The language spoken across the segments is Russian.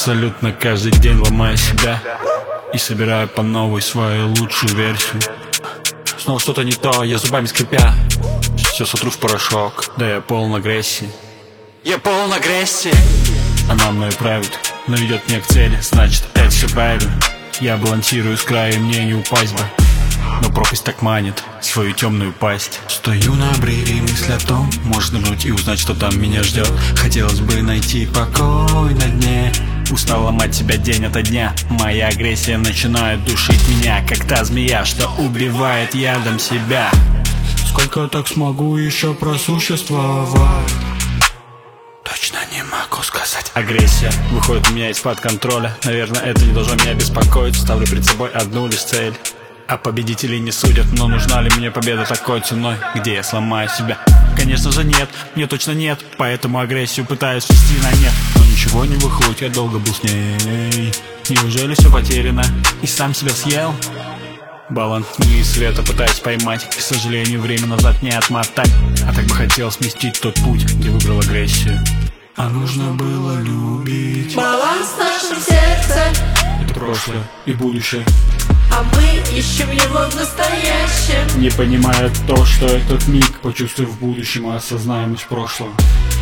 абсолютно каждый день ломаю себя и собираю по новой свою лучшую версию. Снова что-то не то, я зубами скрипя все сотру в порошок. Да, я полон агрессии. Я полон агрессии. Она мною правит, но ведет меня к цели, значит это все правильно. Я балансирую с края, мне не упасть бы, но пропасть так манит свою темную пасть. Стою на обрыве, мысль о том, может нырнуть и узнать, что там меня ждет. Хотелось бы найти покой на дне. Устал ломать себя день ото дня. Моя агрессия начинает душить меня, как та змея, что убивает ядом себя. Сколько так смогу еще просуществовать? Точно не могу сказать. Агрессия выходит у меня из-под контроля. Наверное, это не должно меня беспокоить. Ставлю перед собой одну лишь цель. А победителей не судят, но нужна ли мне победа такой ценой, где я сломаю себя? Конечно же нет, мне точно нет. Поэтому агрессию пытаюсь свести на нет. Но ничего не выходит, я долго был с ней. Неужели все потеряно и сам себя съел? Баланс тьмы и света пытаюсь поймать. К сожалению, время назад не отмотать. А так бы хотел сместить тот путь, где выбрал агрессию. А нужно было любить. Баланс в нашем сердце. Это прошлое и будущее. А мы ищем его в настоящем. Не понимая то, что этот миг почувствую в будущем, а осознаемость прошлого.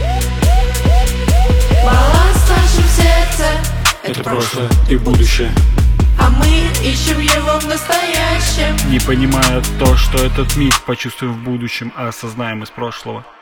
Баланс в нашем сердце. Это прошлое и будущее. А мы ищем его в настоящем. Не понимая то, что этот миг почувствую в будущем, а осознаемость прошлого.